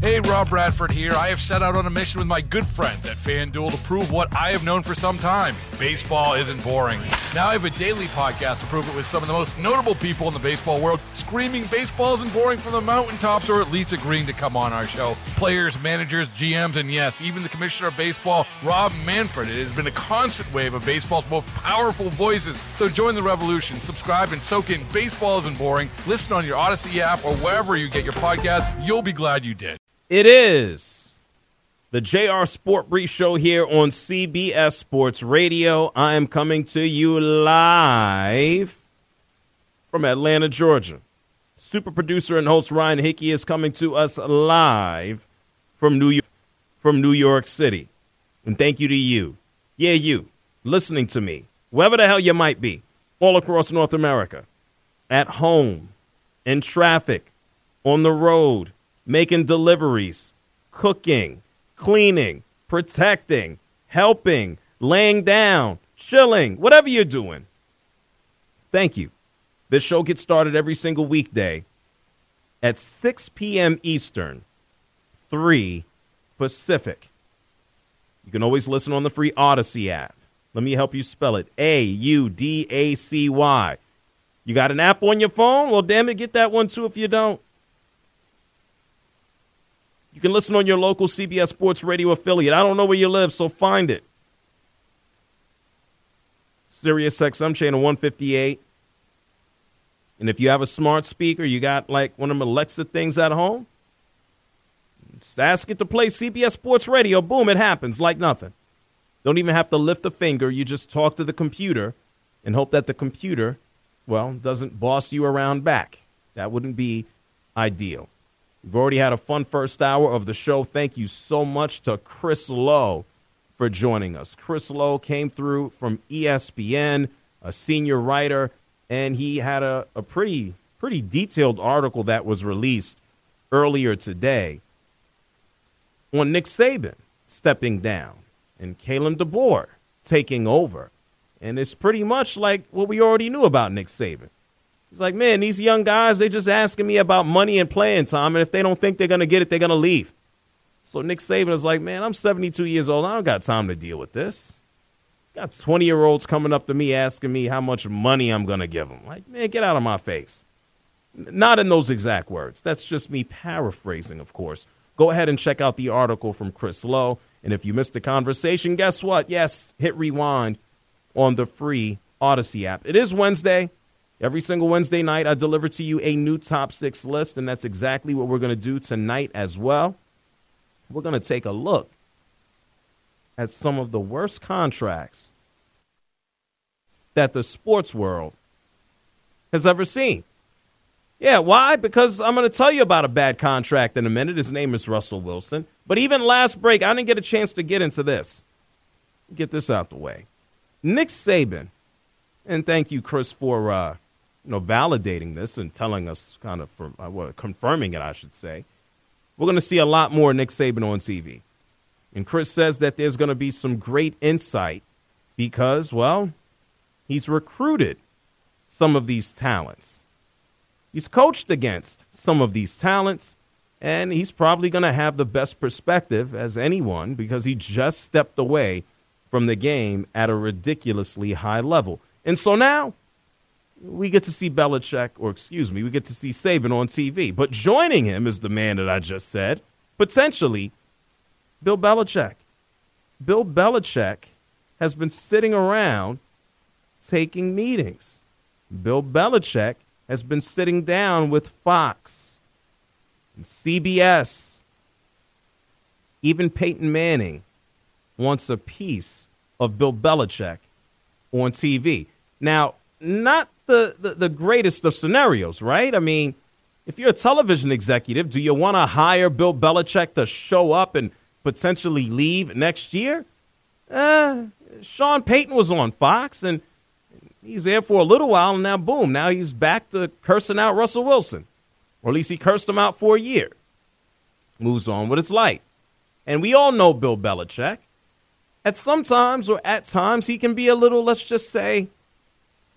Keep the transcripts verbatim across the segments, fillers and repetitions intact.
Hey, Rob Bradford here. I have set out on a mission with my good friends at FanDuel to prove what I have known for some time. Baseball isn't boring. Now I have a daily podcast to prove it with some of the most notable people in the baseball world, screaming baseball isn't boring from the mountaintops, or at least agreeing to come on our show. Players, managers, G Ms, and yes, even the commissioner of baseball, Rob Manfred. It has been a constant wave of baseball's most powerful voices. So join the revolution. Subscribe and soak in Baseball Isn't Boring. Listen on your Odyssey app or wherever you get your podcasts. You'll be glad you did. It is the J R Sport Brief Show here on C B S Sports Radio. I am coming to you live from Atlanta, Georgia. Super producer and host Ryan Hickey is coming to us live from New York, from New York City. And thank you to you, yeah, you, listening to me, wherever the hell you might be, all across North America, at home, in traffic, on the road, making deliveries, cooking, cleaning, protecting, helping, laying down, chilling, whatever you're doing. Thank you. This show gets started every single weekday at six p.m. Eastern, three Pacific. You can always listen on the free Odyssey app. Let me help you spell it. A U D A C Y. You got an app on your phone? Well, damn it, get that one too if you don't. You can listen on your local C B S Sports Radio affiliate. I don't know where you live, so find it. Sirius X M channel one fifty-eight. And if you have a smart speaker, you got like one of them Alexa things at home, just ask it to play C B S Sports Radio. Boom, it happens like nothing. Don't even have to lift a finger. You just talk to the computer and hope that the computer, well, doesn't boss you around back. That wouldn't be ideal. We've already had a fun first hour of the show. Thank you so much to Chris Lowe for joining us. Chris Lowe came through from E S P N, a senior writer, and he had a, a pretty, pretty detailed article that was released earlier today on Nick Saban stepping down and Kalen DeBoer taking over. And it's pretty much like what we already knew about Nick Saban. He's like, man, these young guys, they just asking me about money and playing time, and if they don't think they're going to get it, they're going to leave. So Nick Saban is like, man, I'm seventy-two years old. I don't got time to deal with this. Got twenty-year-olds coming up to me asking me how much money I'm going to give them. Like, man, get out of my face. Not in those exact words. That's just me paraphrasing, of course. Go ahead and check out the article from Chris Lowe. And if you missed the conversation, guess what? Yes, hit rewind on the free Odyssey app. It is Wednesday. Every single Wednesday night, I deliver to you a new top six list, and that's exactly what we're going to do tonight as well. We're going to take a look at some of the worst contracts that the sports world has ever seen. Yeah, why? Because I'm going to tell you about a bad contract in a minute. His name is Russell Wilson. But even last break, I didn't get a chance to get into this. Get this out the way. Nick Saban, and thank you, Chris, for uh, you know, validating this and telling us kind of, for, uh, well, confirming it, I should say. We're going to see a lot more Nick Saban on T V. And Chris says that there's going to be some great insight because, well, he's recruited some of these talents. He's coached against some of these talents, and he's probably going to have the best perspective as anyone because he just stepped away from the game at a ridiculously high level. And so now we get to see Belichick, or excuse me, we get to see Saban on T V. But joining him is the man that I just said, potentially Bill Belichick. Bill Belichick has been sitting around taking meetings. Bill Belichick has been sitting down with Fox and C B S. Even Peyton Manning wants a piece of Bill Belichick on T V. Now, not the, the, the greatest of scenarios, right? I mean, if you're a television executive, do you want to hire Bill Belichick to show up and potentially leave next year? Uh, Sean Payton was on Fox, and he's there for a little while, and now, boom, now he's back to cursing out Russell Wilson. Or at least he cursed him out for a year. Moves on with his life. And we all know Bill Belichick. At some times, or at times, he can be a little, let's just say,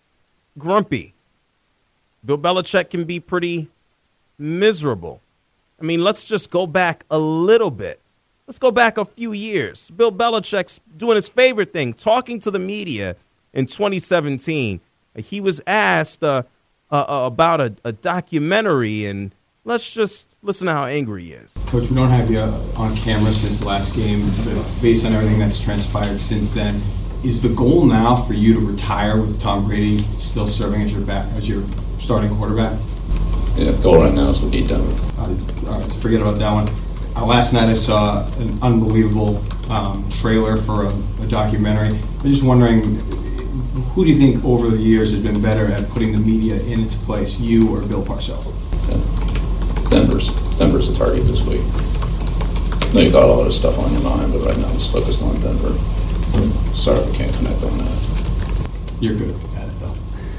grumpy. Bill Belichick can be pretty miserable I mean, let's just go back a little bit. Let's go back a few years. Bill Belichick's doing his favorite thing, talking to the media in twenty seventeen. He was asked uh, uh, about a, a documentary, and let's just listen to how angry he is. Coach, we don't have you on camera since the last game, but based on everything that's transpired since then, is the goal now for you to retire with Tom Brady still serving as your back, as your starting quarterback? Yeah, the goal right now is to beat Denver. Uh, uh, forget about that one. Uh, last night I saw an unbelievable um, trailer for a, a documentary. I'm just wondering, who do you think over the years has been better at putting the media in its place, you or Bill Parcells? Yeah. Denver's Denver's a target this week. I know you got all this stuff on your mind, but right now just focused on Denver. Sorry we can't connect on that. You're good at it, though.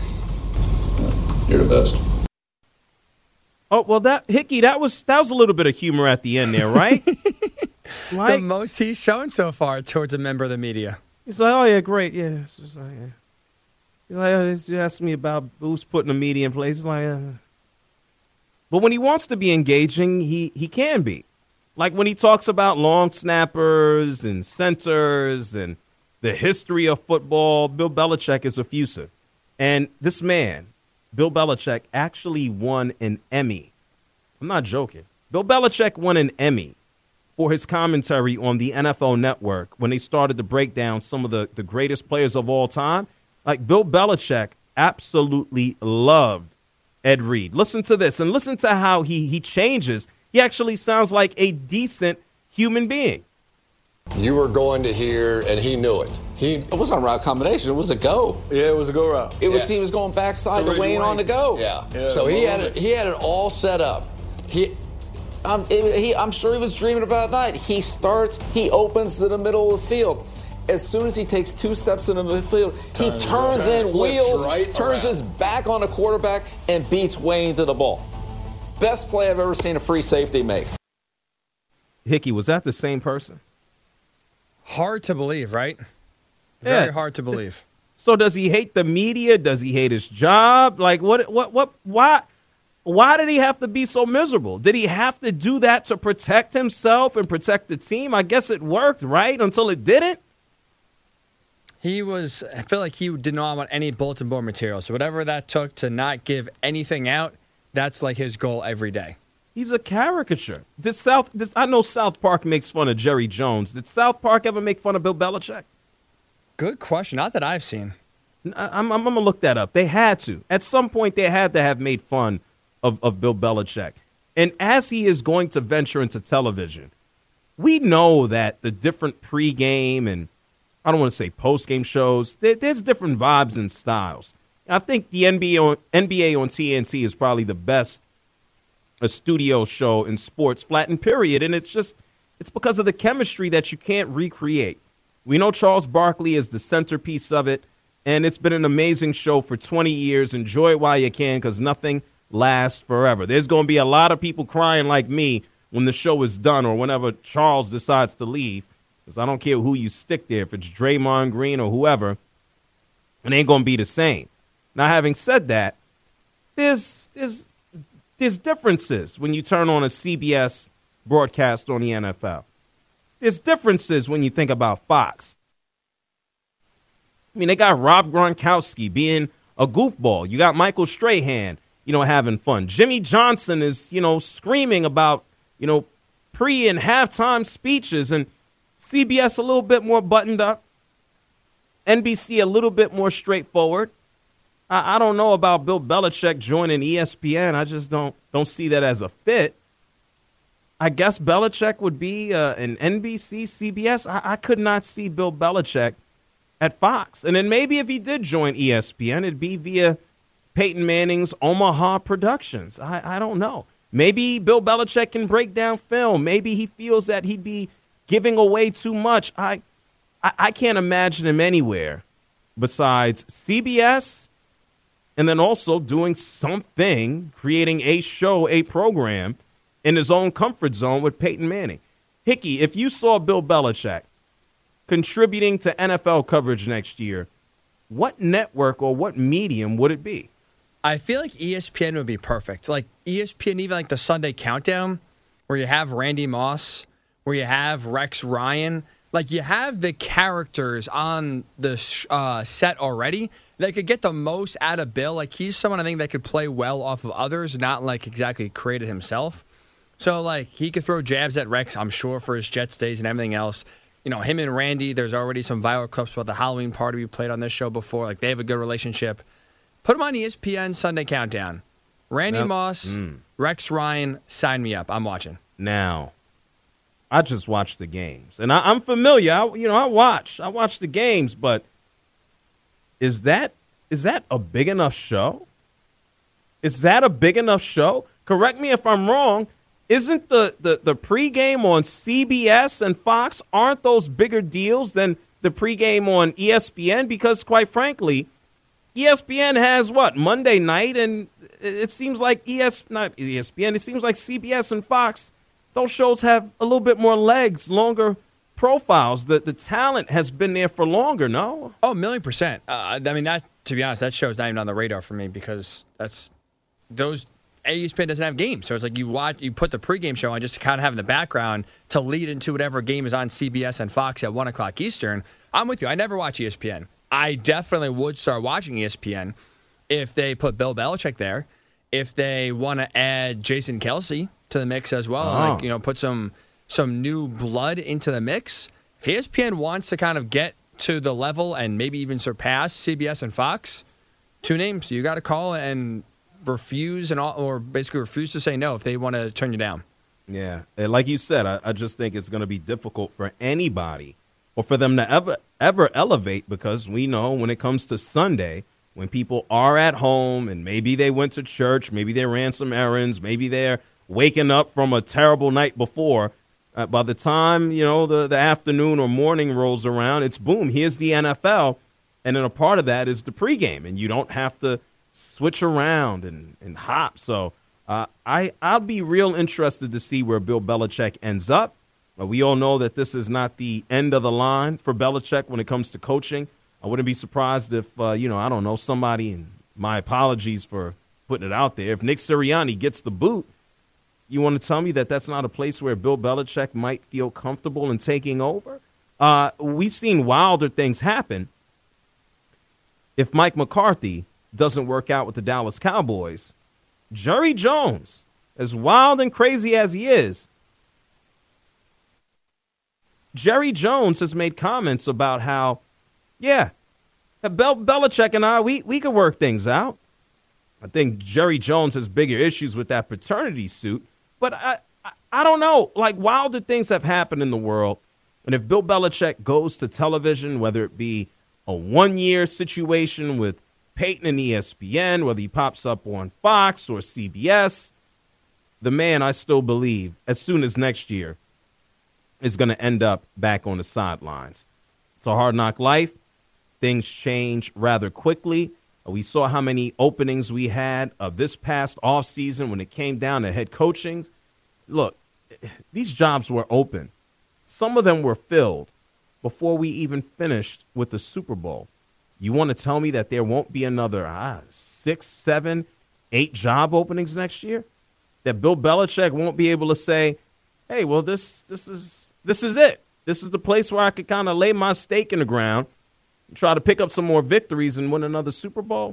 Yeah, you're the best. Oh, well, that Hickey, that was that was a little bit of humor at the end there, right? Like, the most he's shown so far towards a member of the media. He's like, oh, yeah, great, yeah. It's just like, yeah. He's like, oh, you asked me about who's putting the media in place. He's like, uh. But when he wants to be engaging, he, he can be. Like when he talks about long snappers and centers and the history of football, Bill Belichick is effusive. And this man, Bill Belichick, actually won an Emmy. I'm not joking. Bill Belichick won an Emmy for his commentary on the N F L Network when they started to break down some of the, the greatest players of all time. Like, Bill Belichick absolutely loved Ed Reed. Listen to this, and listen to how he, he changes. He actually sounds like a decent human being. You were going to hear, and he knew it. He It wasn't a route combination. It was a go. Yeah, it was a go route. It was Yeah. he was going backside To to Wayne Wayne. on the go. yeah. Yeah, so he had well, it. He had it all set up. He Um, it- he, I'm sure he was dreaming about it at night. He starts. He opens to the middle of the field. As soon as he takes two steps in the midfield, he Turns turns around. in, Flips wheels, right turns around. his back on the quarterback, and beats Wayne to the ball. Best play I've ever seen a free safety make. Hickey, was that the same person? Hard to believe, right? Yeah, Very hard to believe. So does he hate the media? Does he hate his job? Like, what, what, what, why, why did he have to be so miserable? Did he have to do that to protect himself and protect the team? I guess it worked, right? Until it didn't. He was, I feel like he did not want any bulletin board material. So whatever that took to not give anything out, that's like his goal every day. He's a caricature. Did South? Did, I know South Park makes fun of Jerry Jones. Did South Park ever make fun of Bill Belichick? Good question. Not that I've seen. I, I'm, I'm going to look that up. They had to. At some point, they had to have made fun of, of Bill Belichick. And as he is going to venture into television, we know that the different pregame and, I don't want to say postgame shows, there, there's different vibes and styles. I think the N B A on, N B A on T N T is probably the best a studio show in sports, flat and period. And it's just, it's because of the chemistry that you can't recreate. We know Charles Barkley is the centerpiece of it, and it's been an amazing show for twenty years. Enjoy it while you can, because nothing lasts forever. There's going to be a lot of people crying like me when the show is done or whenever Charles decides to leave, because I don't care who you stick there, if it's Draymond Green or whoever, it ain't going to be the same. Now, having said that, there's there's there's differences when you turn on a C B S broadcast on the N F L. There's differences when you think about Fox. I mean, they got Rob Gronkowski being a goofball. You got Michael Strahan, you know, having fun. Jimmy Johnson is, you know, screaming about, you know, pre and halftime speeches. And C B S a little bit more buttoned up. N B C a little bit more straightforward. I, I don't know about Bill Belichick joining E S P N. I just don't don't see that as a fit. I guess Belichick would be uh, an N B C, C B S. I, I could not see Bill Belichick at Fox. And then maybe if he did join E S P N, it'd be via Peyton Manning's Omaha Productions. I, I don't know. Maybe Bill Belichick can break down film. Maybe he feels that he'd be giving away too much. I, I, I can't imagine him anywhere besides C B S and then also doing something, creating a show, a program in his own comfort zone with Peyton Manning. Hickey, if you saw Bill Belichick contributing to N F L coverage next year, what network or what medium would it be? I feel like E S P N would be perfect. Like E S P N, even like the Sunday Countdown, where you have Randy Moss, where you have Rex Ryan. Like, you have the characters on the uh, set already that could get the most out of Bill. Like, he's someone I think that could play well off of others, not, like, exactly create it himself. So, like, he could throw jabs at Rex, I'm sure, for his Jets days and everything else. You know, him and Randy, there's already some viral clips about the Halloween party we played on this show before. Like, they have a good relationship. Put him on E S P N Sunday Countdown. Randy Yep. Moss, Mm. Rex Ryan, sign me up. I'm watching. Now, I just watch the games, and I, I'm familiar. I, you know, I watch, I watch the games, but is that is that a big enough show? Is that a big enough show? Correct me if I'm wrong. Isn't the the the pregame on C B S and Fox, aren't those bigger deals than the pregame on E S P N? Because quite frankly, E S P N has what, Monday night, and it seems like E S not E S P N. It seems like C B S and Fox. Those shows have a little bit more legs, longer profiles. The the talent has been there for longer, no? Oh, a million percent. Uh, I mean, that, to be honest, that show's not even on the radar for me because that's those E S P N doesn't have games. So it's like you watch, you put the pregame show on just to kind of have in the background to lead into whatever game is on C B S and Fox at one o'clock Eastern. I'm with you. I never watch E S P N. I definitely would start watching E S P N if they put Bill Belichick there, if they want to add Jason Kelce to the mix as well, Oh. like, you know, put some some new blood into the mix. If E S P N wants to kind of get to the level and maybe even surpass C B S and Fox, two names you got to call and refuse and all, or basically refuse to say no if they want to turn you down. Yeah, and like you said, I, I just think it's going to be difficult for anybody or for them to ever ever elevate, because we know when it comes to Sunday, when people are at home and maybe they went to church, maybe they ran some errands, maybe they're waking up from a terrible night before, uh, by the time, you know, the, the afternoon or morning rolls around, it's boom, here's the N F L, and then a part of that is the pregame, and you don't have to switch around and, and hop. So uh, I, I'll be real interested to see where Bill Belichick ends up. Uh, we all know that this is not the end of the line for Belichick when it comes to coaching. I wouldn't be surprised if, uh, you know, I don't know, somebody, and my apologies for putting it out there, if Nick Sirianni gets the boot, you want to tell me that that's not a place where Bill Belichick might feel comfortable in taking over? Uh, we've seen wilder things happen. If Mike McCarthy doesn't work out with the Dallas Cowboys, Jerry Jones, as wild and crazy as he is, Jerry Jones has made comments about how, yeah, Bel- Belichick and I, we, we could work things out. I think Jerry Jones has bigger issues with that paternity suit. But I, I, I don't know. Like, wilder things have happened in the world. And if Bill Belichick goes to television, whether it be a one-year situation with Peyton and E S P N, whether he pops up on Fox or C B S, the man, I still believe, as soon as next year, is going to end up back on the sidelines. It's a hard knock life. Things change rather quickly. We saw how many openings we had of this past offseason when it came down to head coaching. Look, these jobs were open. Some of them were filled before we even finished with the Super Bowl. You want to tell me that there won't be another ah, six, seven, eight job openings next year? That Bill Belichick won't be able to say, hey, well, this this is this is it. This is the place where I could kind of lay my stake in the ground, try to pick up some more victories and win another Super Bowl.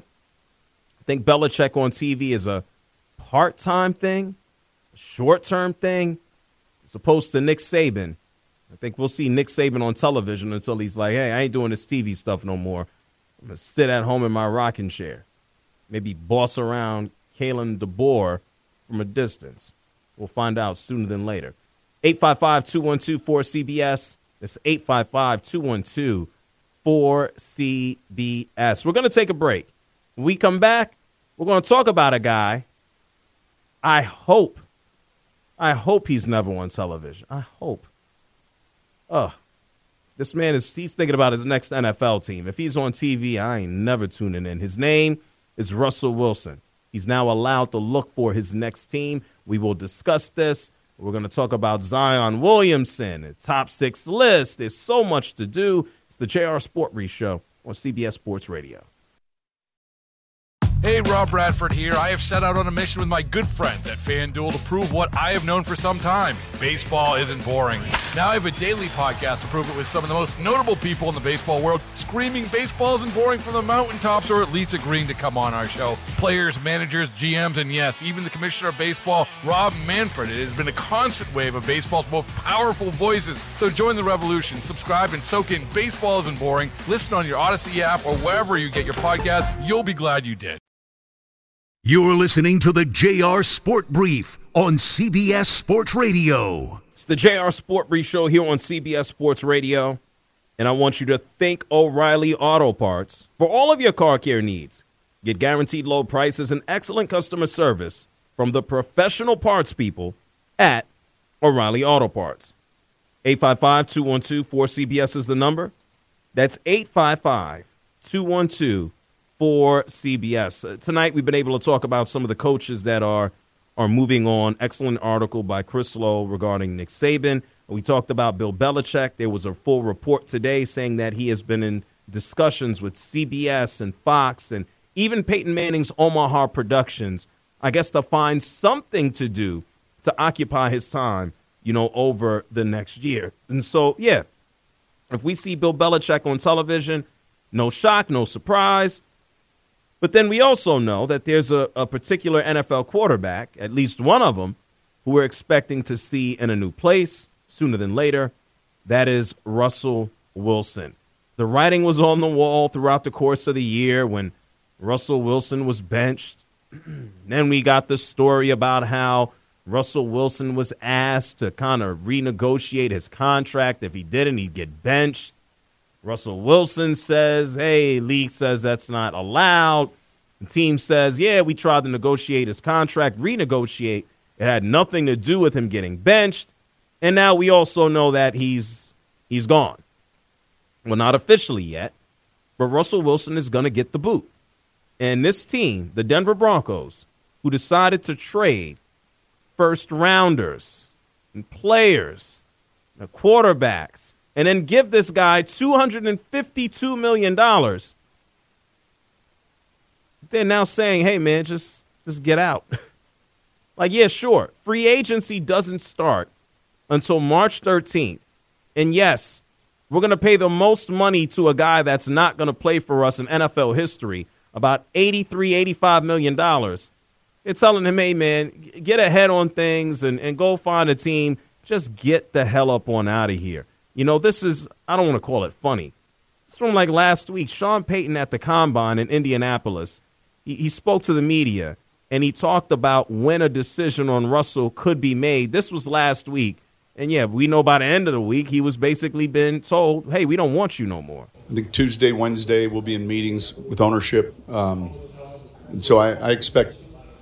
I think Belichick on T V is a part-time thing, a short-term thing, as opposed to Nick Saban. I think we'll see Nick Saban on television until he's like, hey, I ain't doing this T V stuff no more. I'm going to sit at home in my rocking chair. Maybe boss around Kalen DeBoer from a distance. We'll find out sooner than later. eight five five, two one two, four C B S. That's eight five five, two one two, four C B S. We're going to take a break. When we come back, we're going to talk about a guy. I hope, I hope he's never on television. I hope. Oh, this man is, he's thinking about his next N F L team. If he's on T V, I ain't never tuning in. His name is Russell Wilson. He's now allowed to look for his next team. We will discuss this. We're going to talk about Zion Williamson, a top six list. There's so much to do. It's the J R Sport Re Show on C B S Sports Radio. Hey, Rob Bradford here. I have set out on a mission with my good friends at FanDuel to prove what I have known for some time. Baseball isn't boring. Now I have a daily podcast to prove it with some of the most notable people in the baseball world, screaming baseball isn't boring from the mountaintops, or at least agreeing to come on our show. Players, managers, G Ms, and yes, even the commissioner of baseball, Rob Manfred. It has been a constant wave of baseball's most powerful voices. So join the revolution. Subscribe and soak in Baseball Isn't Boring. Listen on your Odyssey app or wherever you get your podcasts. You'll be glad you did. You're listening to the J R Sport Brief on C B S Sports Radio. It's the J R Sport Brief show here on C B S Sports Radio, and I want you to thank O'Reilly Auto Parts for all of your car care needs. Get guaranteed low prices and excellent customer service from the professional parts people at O'Reilly Auto Parts. eight five five, two one two, four C B S is the number. That's eight five five, two one two, four C B S. Uh, tonight we've been able to talk about some of the coaches that are are moving on. Excellent article by Chris Lowe regarding Nick Saban. We talked about Bill Belichick. There was a full report today saying that he has been in discussions with C B S and Fox and even Peyton Manning's Omaha Productions, I guess, to find something to do to occupy his time, you know, over the next year. And so, yeah, if we see Bill Belichick on television, no shock, no surprise. But then we also know that there's a, a particular N F L quarterback, at least one of them, who we're expecting to see in a new place sooner than later. That is Russell Wilson. The writing was on the wall throughout the course of the year when Russell Wilson was benched. Then we got the story about how Russell Wilson was asked to kind of renegotiate his contract. If he didn't, he'd get benched. Russell Wilson says, hey, league says that's not allowed. The team says, yeah, we tried to negotiate his contract, renegotiate. It had nothing to do with him getting benched. And now we also know that he's he's gone. Well, not officially yet, but Russell Wilson is going to get the boot. And this team, the Denver Broncos, who decided to trade first rounders and players, and quarterbacks, and then give this guy two hundred fifty-two million dollars, they're now saying, hey, man, just, just get out. Like, yeah, sure, free agency doesn't start until March thirteenth. And, yes, we're going to pay the most money to a guy that's not going to play for us in N F L history, about eighty-three, eighty-five million dollars. They're telling him, hey, man, get ahead on things and, and go find a team. Just get the hell up on out of here. You know, this is, I don't want to call it funny. It's from like last week. Sean Payton at the Combine in Indianapolis, he, he spoke to the media, and he talked about when a decision on Russell could be made. This was last week. And, yeah, we know by the end of the week, he was basically been told, hey, we don't want you no more. I think Tuesday, Wednesday, we'll be in meetings with ownership. Um, and so I, I expect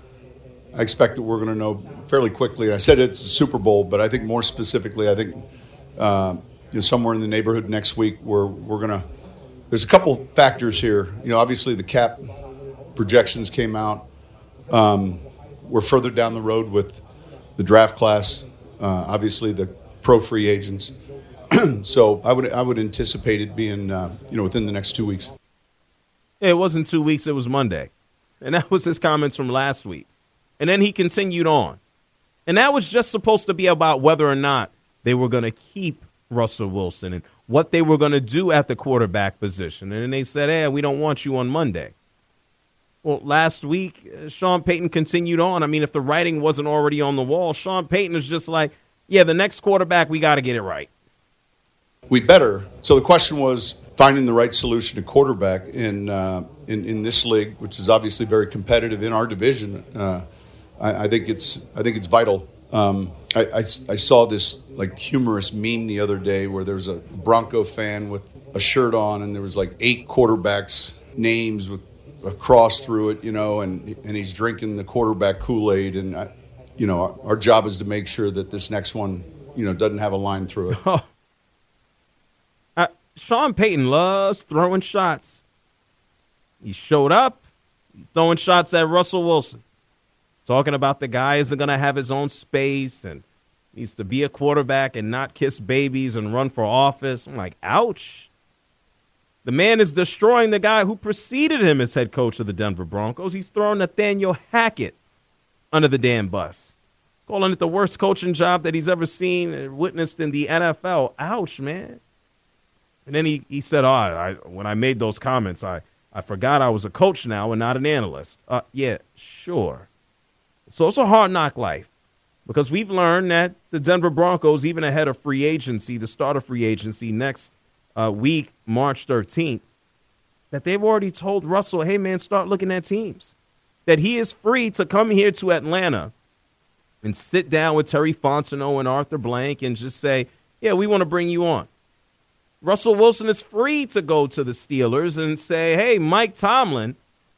I expect that we're going to know fairly quickly. I said it's a Super Bowl, but I think more specifically, I think uh, you know, somewhere in the neighborhood next week, we're, we're going to – there's a couple factors here. You know, obviously the cap projections came out. Um, we're further down the road with the draft class, uh, obviously the pro free agents. So I would I would anticipate it being, uh, you know, within the next two weeks. It wasn't two weeks. It was Monday. And that was his comments from last week. And then he continued on. And that was just supposed to be about whether or not they were going to keep Russell Wilson and what they were going to do at the quarterback position. And then they said, hey, we don't want you on Monday. Well, last week, uh, Sean Payton continued on. I mean, if the writing wasn't already on the wall, Sean Payton is just like, yeah, the next quarterback, we got to get it right. We better. So the question was finding the right solution to quarterback in uh, in, in this league, which is obviously very competitive in our division. Uh, I, I think it's I think it's vital. Um, I, I, I saw this like humorous meme the other day where there was a Bronco fan with a shirt on, and there was like eight quarterbacks' names with a cross through it, you know, and and he's drinking the quarterback Kool-Aid, and I, you know, our, our job is to make sure that this next one, you know, doesn't have a line through it. uh, Sean Payton loves throwing shots. He showed up throwing shots at Russell Wilson, talking about the guy isn't going to have his own space and needs to be a quarterback and not kiss babies and run for office. I'm like, ouch. The man is destroying the guy who preceded him as head coach of the Denver Broncos. He's throwing Nathaniel Hackett under the damn bus, calling it the worst coaching job that he's ever seen and witnessed in the N F L. Ouch, man. And then he, he said, oh, I, when I made those comments, I, I forgot I was a coach now and not an analyst. Uh, yeah, sure. So it's a hard knock life because we've learned that the Denver Broncos, even ahead of free agency, the start of free agency next uh, week, March thirteenth, that they've already told Russell, hey, man, start looking at teams, that he is free to come here to Atlanta and sit down with Terry Fontenot and Arthur Blank and just say, yeah, we want to bring you on. Russell Wilson is free to go to the Steelers and say, hey, Mike Tomlin,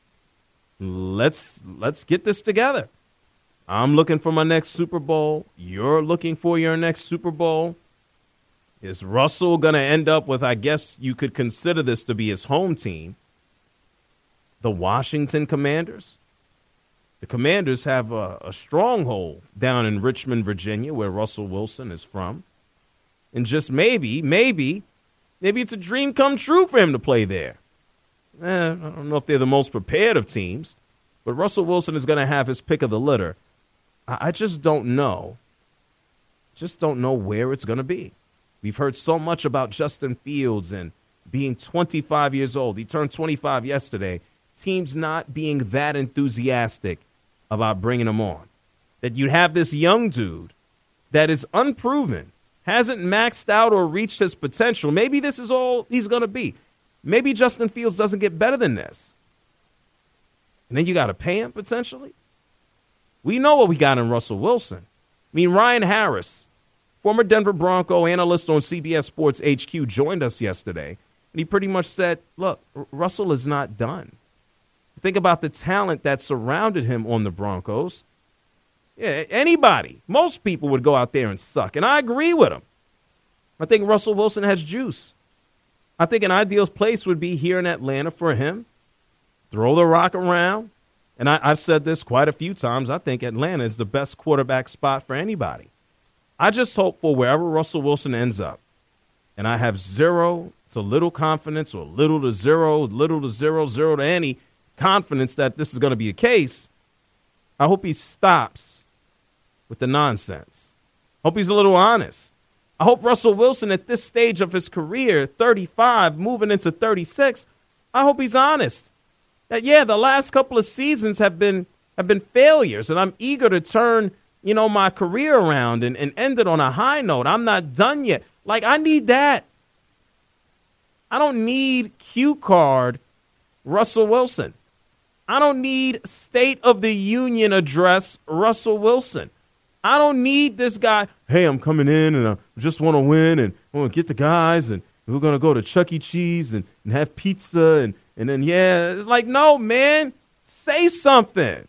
let's let's get this together. I'm looking for my next Super Bowl. You're looking for your next Super Bowl. Is Russell going to end up with, I guess you could consider this to be his home team, the Washington Commanders? The Commanders have a, a stronghold down in Richmond, Virginia, where Russell Wilson is from. And just maybe, maybe, maybe it's a dream come true for him to play there. Eh, I don't know if they're the most prepared of teams, but Russell Wilson is going to have his pick of the litter. I, I just don't know. Just don't know where it's going to be. We've heard so much about Justin Fields and being twenty-five years old. He turned twenty-five yesterday. Teams not being that enthusiastic about bringing him on. That you have this young dude that is unproven, hasn't maxed out or reached his potential. Maybe this is all he's going to be. Maybe Justin Fields doesn't get better than this. And then you got to pay him potentially. We know what we got in Russell Wilson. I mean, Ryan Harris, former Denver Bronco analyst on C B S Sports H Q, joined us yesterday. And he pretty much said, look, Russell is not done. Think about the talent that surrounded him on the Broncos. Yeah, anybody, most people would go out there and suck. And I agree with him. I think Russell Wilson has juice. I think an ideal place would be here in Atlanta for him. Throw the rock around. And I, I've said this quite a few times. I think Atlanta is the best quarterback spot for anybody. I just hope for wherever Russell Wilson ends up, and I have zero to little confidence or little to zero, little to zero, zero to any confidence that this is going to be the case, I hope he stops with the nonsense. Hope he's a little honest. I hope Russell Wilson at this stage of his career, thirty-five, moving into thirty-six, I hope he's honest. That, yeah, the last couple of seasons have been have been failures, and I'm eager to turn, you know, my career around and, and end it on a high note. I'm not done yet. Like, I need that. I don't need cue card Russell Wilson. I don't need State of the Union address Russell Wilson. I don't need this guy, hey, I'm coming in and I just want to win and I want to get the guys and we're going to go to Chuck E. Cheese and, and have pizza and, and then, yeah, it's like, no, man, say something.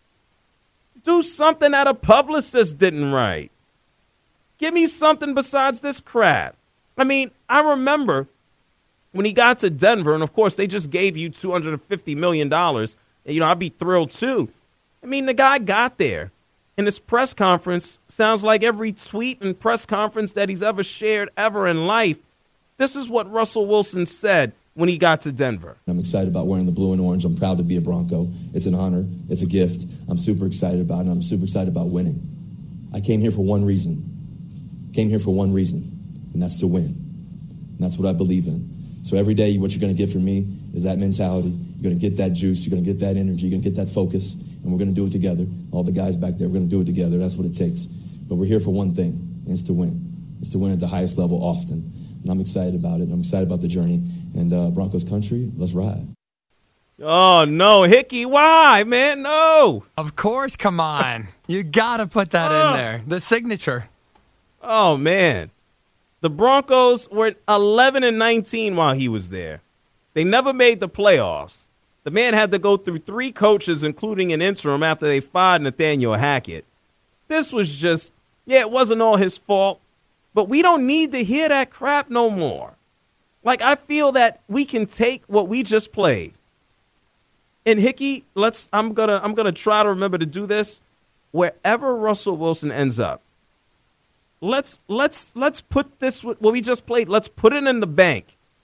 Do something that a publicist didn't write. Give me something besides this crap. I mean, I remember when he got to Denver, and of course they just gave you two hundred fifty million dollars, and, you know, I'd be thrilled too. I mean, the guy got there, and his press conference sounds like every tweet and press conference that he's ever shared ever in life. This is what Russell Wilson said when he got to Denver. I'm excited about wearing the blue and orange. I'm proud to be a Bronco. It's an honor. It's a gift. I'm super excited about it. I'm super excited about winning. I came here for one reason. Came here for one reason, and that's to win. And that's what I believe in. So every day, what you're going to get from me is that mentality. You're going to get that juice. You're going to get that energy. You're going to get that focus, and we're going to do it together. All the guys back there, we're going to do it together. That's what it takes. But we're here for one thing, and it's to win. It's to win at the highest level often. And I'm excited about it. I'm excited about the journey. And uh, Broncos country, let's ride. Oh, no, Hickey, why, man? No. Of course, come on. You got to put that oh. in there. The signature. Oh, man. The Broncos were eleven and nineteen while he was there. They never made the playoffs. The man had to go through three coaches, including an interim, after they fired Nathaniel Hackett. This was just, yeah, it wasn't all his fault, but we don't need to hear that crap no more. Like, I feel that we can take what we just played. And Hickey, let's I'm gonna I'm gonna try to remember to do this. Wherever Russell Wilson ends up, let's let's let's put this what we just played, let's put it in the bank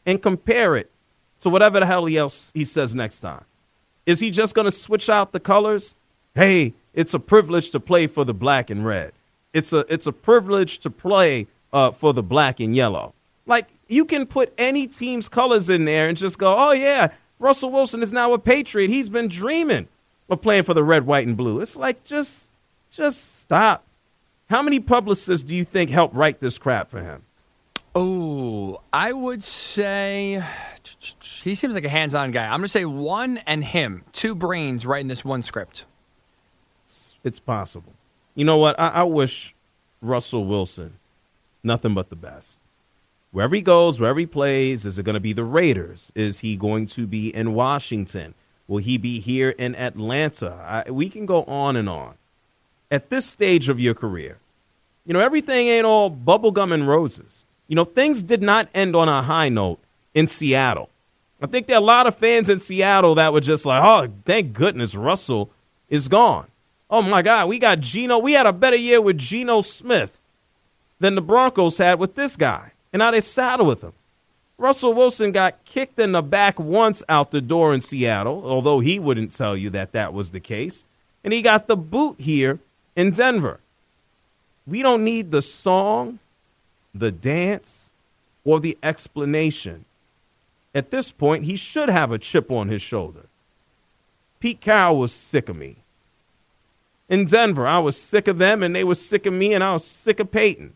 and compare it to whatever the hell he else he says next time. Is he just going to switch out the colors? Hey, it's a privilege to play for the black and red. It's a it's a privilege to play uh, for the black and yellow. Like, you can put any team's colors in there and just go, oh, yeah, Russell Wilson is now a Patriot. He's been dreaming of playing for the red, white, and blue. It's like, just, just stop. How many publicists do you think helped write this crap for him? Oh, I would say he seems like a hands-on guy. I'm going to say one and him, two brains writing this one script. It's, it's possible. You know what? I, I wish Russell Wilson nothing but the best. Wherever he goes, wherever he plays, is it going to be the Raiders? Is he going to be in Washington? Will he be here in Atlanta? I, we can go on and on. At this stage of your career, you know, everything ain't all bubblegum and roses. You know, things did not end on a high note in Seattle. I think there are a lot of fans in Seattle that were just like, oh, thank goodness Russell is gone. Oh, my God, we got Geno. We had a better year with Geno Smith than the Broncos had with this guy. And now they saddle with him. Russell Wilson got kicked in the back once out the door in Seattle, although he wouldn't tell you that that was the case. And he got the boot here in Denver. We don't need the song, the dance, or the explanation. At this point, he should have a chip on his shoulder. Pete Carroll was sick of me. In Denver, I was sick of them, and they were sick of me, and I was sick of Peyton.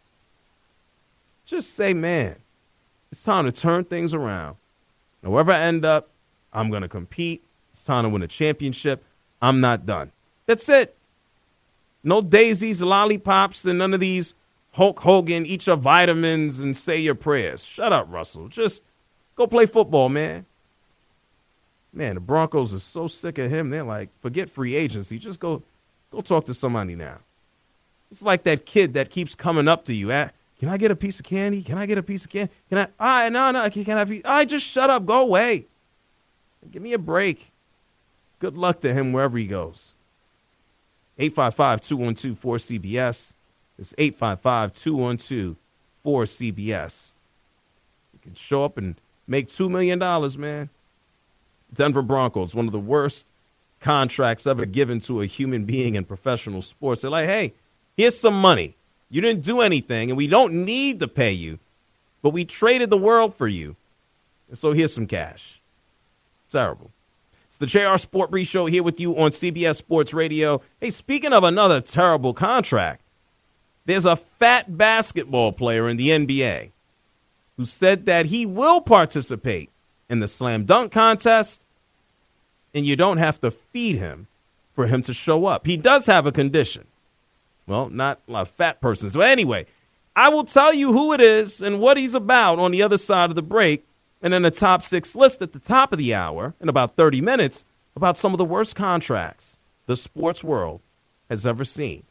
Just say, man, it's time to turn things around. Now, wherever I end up, I'm going to compete. It's time to win a championship. I'm not done. That's it. No daisies, lollipops, and none of these Hulk Hogan, eat your vitamins and say your prayers. Shut up, Russell. Just go play football, man. Man, the Broncos are so sick of him. They're like, forget free agency. Just go, go talk to somebody now. It's like that kid that keeps coming up to you. Eh? Can I get a piece of candy? Can I get a piece of candy? Can I? Ah, no, no. Can, can I? Be, I just shut up. Go away. Give me a break. Good luck to him wherever he goes. eight five five, two one two, four C B S. It's eight five five, two one two, four C B S. You can show up and make two million dollars, man. Denver Broncos, one of the worst contracts ever given to a human being in professional sports. They're like, hey, here's some money. You didn't do anything, and we don't need to pay you, but we traded the world for you. And so here's some cash. Terrible. It's the J R Sport Brief Show here with you on C B S Sports Radio. Hey, speaking of another terrible contract, there's a fat basketball player in the N B A who said that he will participate in the slam dunk contest, and you don't have to feed him for him to show up. He does have a condition. Well, not a lot of fat persons. But anyway, I will tell you who it is and what he's about on the other side of the break, and then the top six list at the top of the hour in about thirty minutes about some of the worst contracts the sports world has ever seen.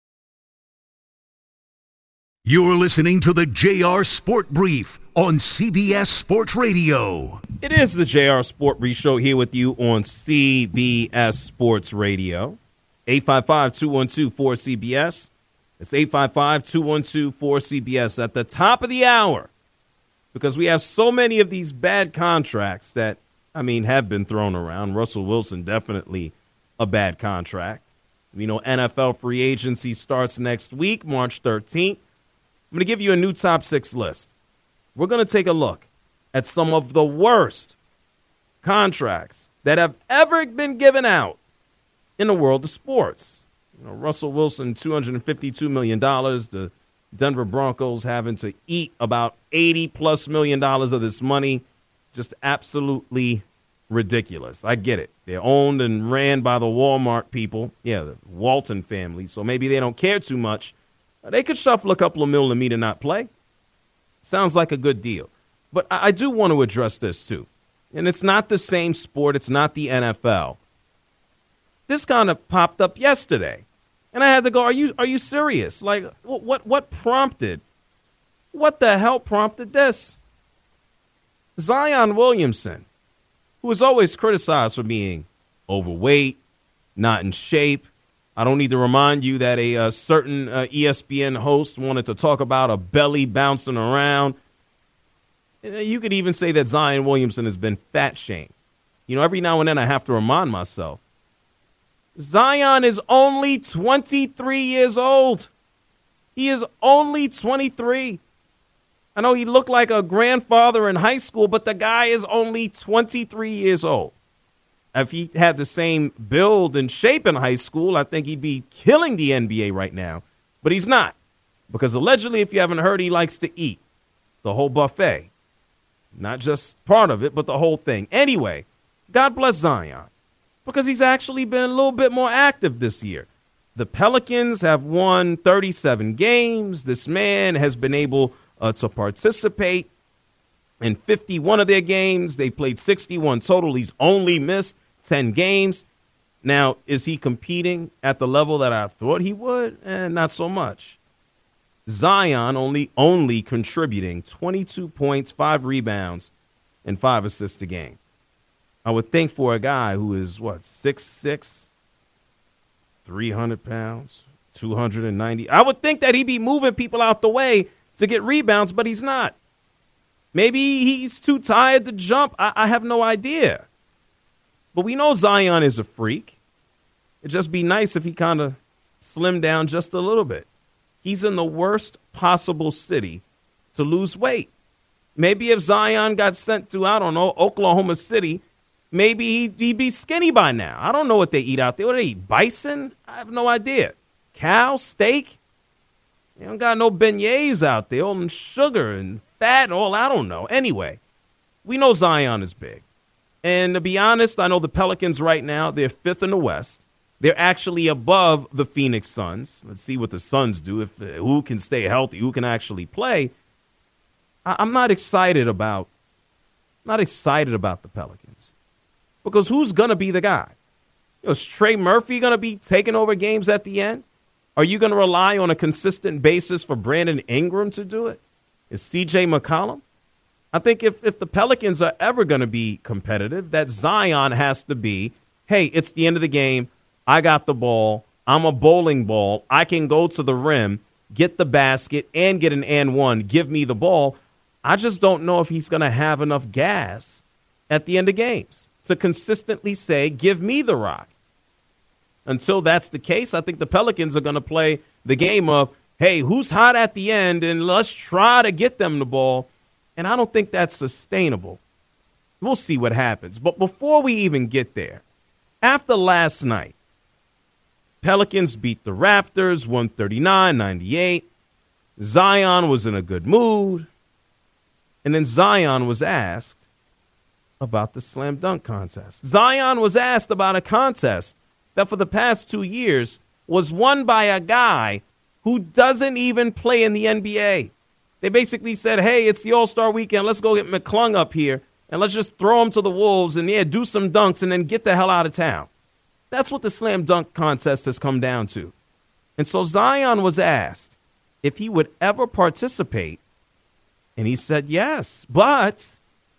You're listening to the J R Sport Brief on C B S Sports Radio. It is the J R Sport Brief Show here with you on C B S Sports Radio. eight five five, two one two, four C B S. It's eight five five, two one two, four C B S at the top of the hour, because we have so many of these bad contracts that, I mean, have been thrown around. Russell Wilson, definitely a bad contract. You know, N F L free agency starts next week, March thirteenth. I'm going to give you a new top six list. We're going to take a look at some of the worst contracts that have ever been given out in the world of sports. You know, Russell Wilson, two hundred fifty-two million dollars. The Denver Broncos having to eat about eighty plus million dollars of this money. Just absolutely ridiculous. I get it. They're owned and ran by the Walmart people. Yeah, the Walton family. So maybe they don't care too much. They could shuffle a couple of mil to me to not play. Sounds like a good deal. But I do want to address this, too. And it's not the same sport. It's not the N F L. This kind of popped up yesterday. And I had to go, are you are you serious? Like, what what, what prompted? What the hell prompted this? Zion Williamson, who is always criticized for being overweight, not in shape. I don't need to remind you that a, a certain uh, E S P N host wanted to talk about a belly bouncing around. You could even say that Zion Williamson has been fat shamed. You know, every now and then I have to remind myself, Zion is only twenty-three years old. He is only twenty-three. I know he looked like a grandfather in high school, but the guy is only twenty-three years old. If he had the same build and shape in high school, I think he'd be killing the N B A right now. But he's not. Because allegedly, if you haven't heard, he likes to eat the whole buffet. Not just part of it, but the whole thing. Anyway, God bless Zion. Because he's actually been a little bit more active this year. The Pelicans have won thirty-seven games. This man has been able uh, to participate in fifty-one of their games. They played sixty-one total. He's only missed ten games. Now, is he competing at the level that I thought he would? Eh, not so much. Zion only only contributing twenty-two points, five rebounds, and five assists a game. I would think for a guy who is, what, six six, three hundred pounds, two hundred ninety, I would think that he'd be moving people out the way to get rebounds, but he's not. Maybe he's too tired to jump. I, I have no idea. But we know Zion is a freak. It'd just be nice if he kind of slimmed down just a little bit. He's in the worst possible city to lose weight. Maybe if Zion got sent to, I don't know, Oklahoma City, maybe he'd, he'd be skinny by now. I don't know what they eat out there. What do they eat? Bison? I have no idea. Cow? Steak? They don't got no beignets out there. All them sugar and fat and all. I don't know. Anyway, we know Zion is big. And to be honest, I know the Pelicans right now, they're fifth in the West. They're actually above the Phoenix Suns. Let's see what the Suns do, if uh, who can stay healthy, who can actually play. I- I'm not excited about not excited about the Pelicans. Because who's going to be the guy? You know, is Trey Murphy going to be taking over games at the end? Are you going to rely on a consistent basis for Brandon Ingram to do it? Is C J McCollum? I think if, if the Pelicans are ever going to be competitive, that Zion has to be, hey, it's the end of the game. I got the ball. I'm a bowling ball. I can go to the rim, get the basket, and get an and one. Give me the ball. I just don't know if he's going to have enough gas at the end of games to consistently say, give me the rock. Until that's the case, I think the Pelicans are going to play the game of, hey, who's hot at the end, and let's try to get them the ball. And I don't think that's sustainable. We'll see what happens. But before we even get there, after last night, Pelicans beat the Raptors one thirty-nine ninety-eight. Zion was in a good mood. And then Zion was asked about the slam dunk contest. Zion was asked about a contest that for the past two years was won by a guy who doesn't even play in the N B A. They basically said, hey, it's the All-Star weekend. Let's go get McClung up here, and let's just throw him to the Wolves and, yeah, do some dunks and then get the hell out of town. That's what the slam dunk contest has come down to. And so Zion was asked if he would ever participate, and he said yes, but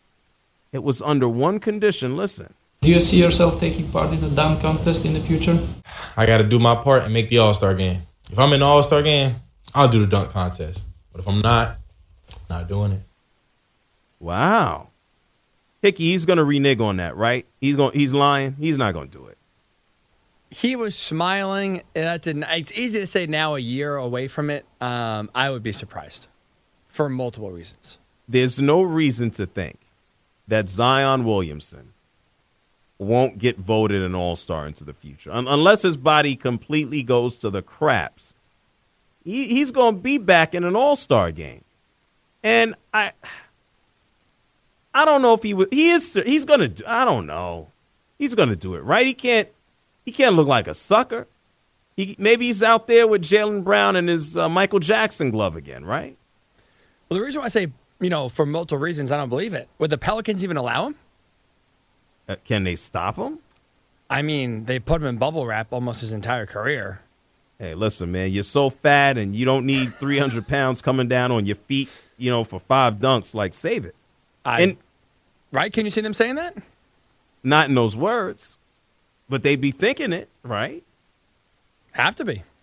it was under one condition. Listen. Do you see yourself taking part in the dunk contest in the future? I got to do my part and make the All-Star game. If I'm in the All-Star game, I'll do the dunk contest. But if I'm not, I'm not doing it. Wow. Hickey, he's going to renege on that, right? He's going. He's lying. He's not going to do it. He was smiling. That didn't. It's easy to say now, a year away from it. Um, I would be surprised for multiple reasons. There's no reason to think that Zion Williamson won't get voted an all-star into the future. Un- unless his body completely goes to the craps. He- he's going to be back in an all-star game. And I I don't know if he would. He is. He's going to do. I don't know. He's going to do it, right? He can't. He can't look like a sucker. He maybe he's out there with Jaylen Brown and his uh, Michael Jackson glove again, right? Well, the reason why I say, you know, for multiple reasons, I don't believe it. Would the Pelicans even allow him? Uh, can they stop him? I mean, they put him in bubble wrap almost his entire career. Hey, listen, man, you're so fat and you don't need three hundred pounds coming down on your feet, you know, for five dunks. Like, save it. I, and right? Can you see them saying that? Not in those words, but they be thinking it, right? Have to be.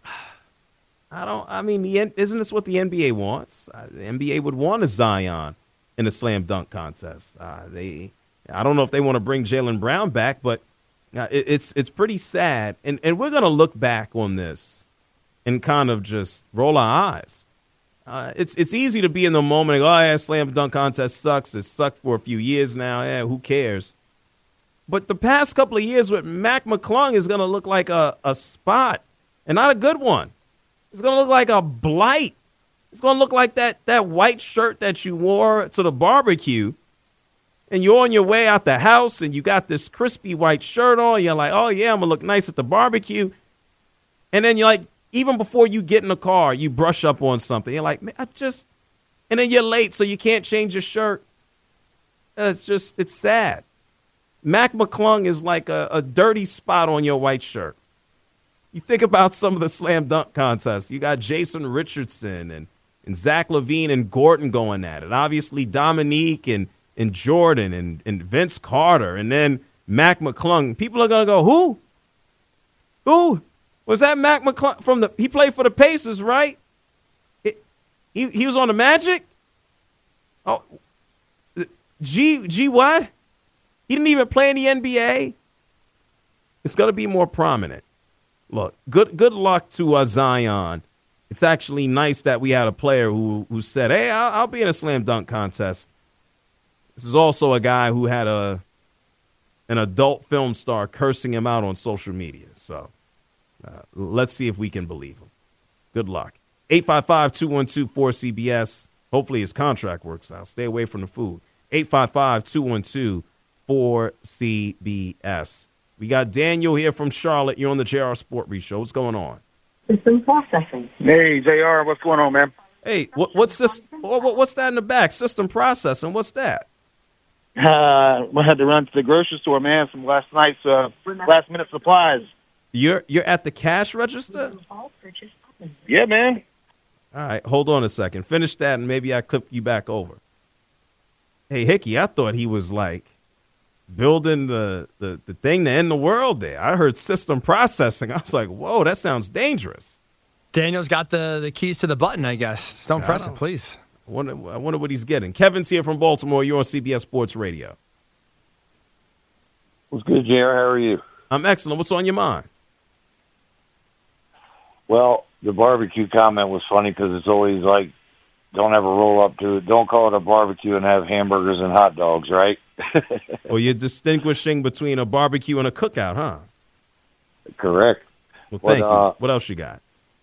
I don't. I mean, the isn't this what the N B A wants? Uh, the N B A would want a Zion in the slam dunk contest. Uh, they, I don't know if they want to bring Jaylen Brown back, but uh, it, it's it's pretty sad. And and we're gonna look back on this and kind of just roll our eyes. Uh, it's it's easy to be in the moment and go, oh, yeah, slam dunk contest sucks. It sucked for a few years now. Yeah, who cares? But the past couple of years with Mac McClung is going to look like a, a spot, and not a good one. It's going to look like a blight. It's going to look like that, that white shirt that you wore to the barbecue, and you're on your way out the house, and you got this crispy white shirt on. You're like, oh, yeah, I'm going to look nice at the barbecue. And then you're like, even before you get in the car, you brush up on something. You're like, man, I just – and then you're late, so you can't change your shirt. It's just – it's sad. Mac McClung is like a, a dirty spot on your white shirt. You think about some of the slam dunk contests. You got Jason Richardson and, and Zach LaVine and Gordon going at it. Obviously, Dominique and, and Jordan and, and Vince Carter. And then Mac McClung. People are going to go, who? Who? Was that Mac McClung from the – he played for the Pacers, right? It, he, he was on the Magic? Oh, G, G what? He didn't even play in the N B A. It's going to be more prominent. Look, good good luck to uh, Zion. It's actually nice that we had a player who who said, hey, I'll, I'll be in a slam dunk contest. This is also a guy who had a an adult film star cursing him out on social media. So uh, let's see if we can believe him. Good luck. eight five five, two one two, four C B S. Hopefully his contract works out. Stay away from the food. eight five five, two one two, four C B S. We got Daniel here from Charlotte. You're on the J R Sport Brief Show. What's going on? System processing. Hey, J R, what's going on, man? Hey, what, what's this? What, what's that in the back? System processing. What's that? Uh, I had to run to the grocery store, man, from last night's uh, last minute supplies. You're you're at the cash register? Yeah, man. All right, hold on a second. Finish that, and maybe I clip you back over. Hey, Hickey, I thought he was like building the, the, the thing to end the world there. I heard system processing. I was like, whoa, that sounds dangerous. Daniel's got the, the keys to the button, I guess. Just don't I press don't. it, please. I wonder, I wonder what he's getting. Kevin's here from Baltimore. You're on C B S Sports Radio. What's good, J R? How are you? I'm excellent. What's on your mind? Well, the barbecue comment was funny because it's always like, don't ever roll up to it. Don't call it a barbecue and have hamburgers and hot dogs, right? Well, you're distinguishing between a barbecue and a cookout, huh? Correct. Well, thank but, you. Uh, what else you got?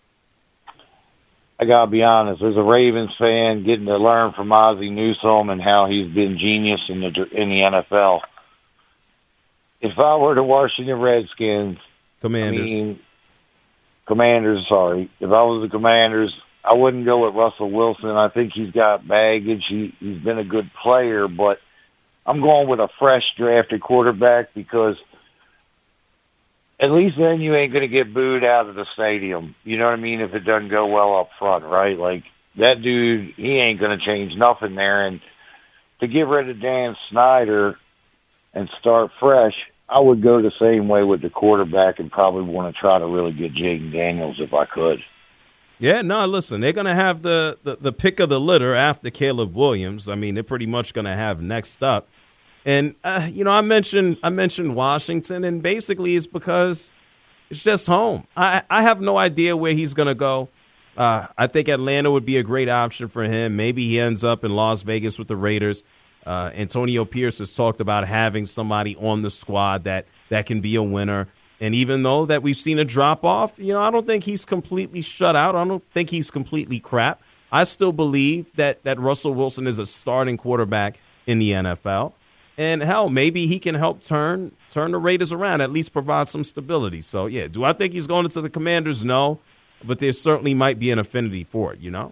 I got to be honest. As a Ravens fan, getting to learn from Ozzie Newsome and how he's been genius in the in the N F L. If I were the Washington Redskins, Commanders, I mean, Commanders, sorry. If I was the Commanders, I wouldn't go with Russell Wilson. I think he's got baggage. He, he's been a good player, but I'm going with a fresh drafted quarterback because at least then you ain't going to get booed out of the stadium. You know what I mean? If it doesn't go well up front, right? Like, that dude, he ain't going to change nothing there. And to get rid of Dan Snyder and start fresh, I would go the same way with the quarterback and probably want to try to really get Jaden Daniels if I could. Yeah, no, listen, they're going to have the, the, the pick of the litter after Caleb Williams. I mean, they're pretty much going to have next up. And, uh, you know, I mentioned I mentioned Washington, and basically it's because it's just home. I, I have no idea where he's going to go. Uh, I think Atlanta would be a great option for him. Maybe he ends up in Las Vegas with the Raiders. Uh, Antonio Pierce has talked about having somebody on the squad that, that can be a winner. And even though that we've seen a drop-off, you know, I don't think he's completely shut out. I don't think he's completely crap. I still believe that, that Russell Wilson is a starting quarterback in the N F L. And, hell, maybe he can help turn turn the Raiders around, at least provide some stability. So, yeah, do I think he's going into the Commanders? No. But there certainly might be an affinity for it, you know?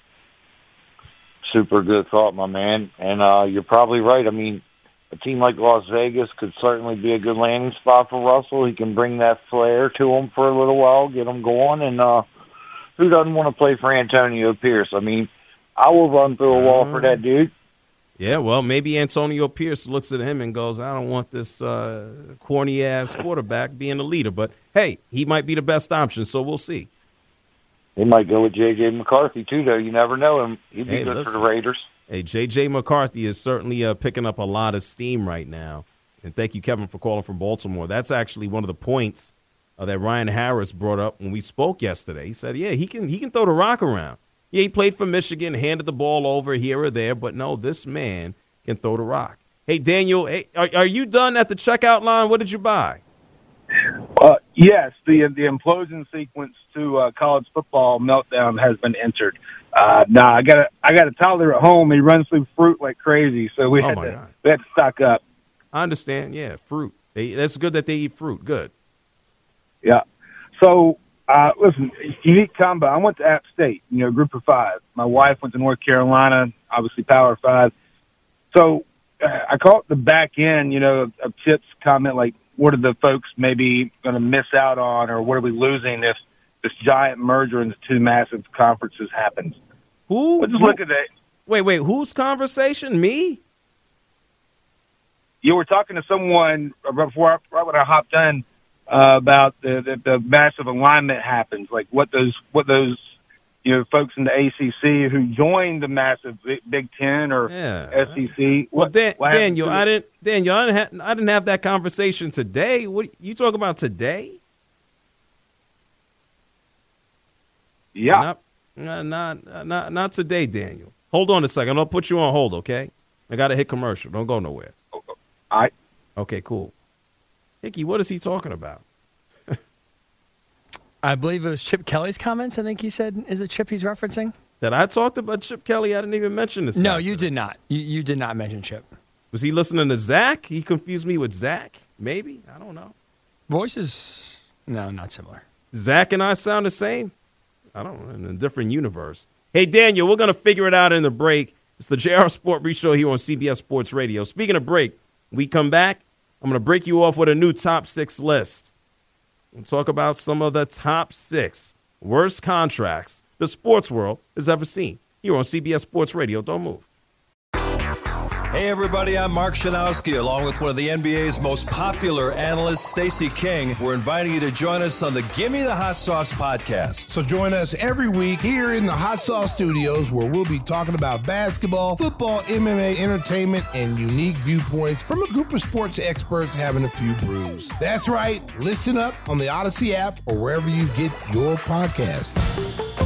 Super good thought, my man. And uh, you're probably right. I mean, a team like Las Vegas could certainly be a good landing spot for Russell. He can bring that flair to him for a little while, get him going. And uh, who doesn't want to play for Antonio Pierce? I mean, I will run through a wall uh, for that dude. Yeah, well, maybe Antonio Pierce looks at him and goes, I don't want this uh, corny-ass quarterback being the leader. But, hey, he might be the best option, so we'll see. He might go with J J McCarthy, too, though. You never know him. He'd be hey, good listen, for the Raiders. Hey, J J. McCarthy is certainly uh, picking up a lot of steam right now. And thank you, Kevin, for calling from Baltimore. That's actually one of the points uh, that Ryan Harris brought up when we spoke yesterday. He said, yeah, he can he can throw the rock around. Yeah, he played for Michigan, handed the ball over here or there, but no, this man can throw the rock. Hey, Daniel, hey, are, are you done at the checkout line? What did you buy? Uh, yes, the the implosion sequence to uh, college football meltdown has been entered. Uh, nah, I got a I got a toddler at home. He runs through fruit like crazy, so we Oh, had my to God. we had to stock up. I understand. Yeah, fruit. They, that's good that they eat fruit. Good. Yeah. So uh, listen, unique combo. I went to App State, you know, group of five. My wife went to North Carolina, obviously Power Five. So uh, I caught the back end, you know, of, of Chip's comment, like, what are the folks maybe going to miss out on, or what are we losing if this giant merger into two massive conferences happens? Who? But just who- look at that. Wait, wait. Whose conversation? Me? You were talking to someone right before, I, right when I hopped in, uh, about the, the the massive alignment happens, like what those what those you know folks in the A C C who joined the massive Big Big Ten or Yeah. S E C. Well, What, Dan, what happens Daniel, to I it? didn't. Daniel, I didn't, have, I didn't have that conversation today. What you talking about today? Yeah. Not, not, not, not today, Daniel. Hold on a second. I'll put you on hold, okay? I got to hit commercial. Don't go nowhere. All right. Okay, cool. Hickey, what is he talking about? I believe it was Chip Kelly's comments. I think he said, is it Chip he's referencing? That I talked about Chip Kelly? I didn't even mention this. No, guy you today. did not. You, you did not mention Chip. Was he listening to Zach? He confused me with Zach? Maybe? I don't know. Voices, no, not similar. Zach and I sound the same? I don't know, in a different universe. Hey, Daniel, we're going to figure it out in the break. It's the J R Sport Brief Show here on C B S Sports Radio. Speaking of break, we come back, I'm going to break you off with a new top six list. We'll talk about some of the top six worst contracts the sports world has ever seen here on C B S Sports Radio. Don't move. Hey everybody, I'm Mark Shanowski, along with one of the N B A's most popular analysts, Stacey King. We're inviting you to join us on the Gimme the Hot Sauce podcast. So join us every week here in the Hot Sauce Studios, where we'll be talking about basketball, football, M M A, entertainment, and unique viewpoints from a group of sports experts having a few brews. That's right. Listen up on the Odyssey app or wherever you get your podcast.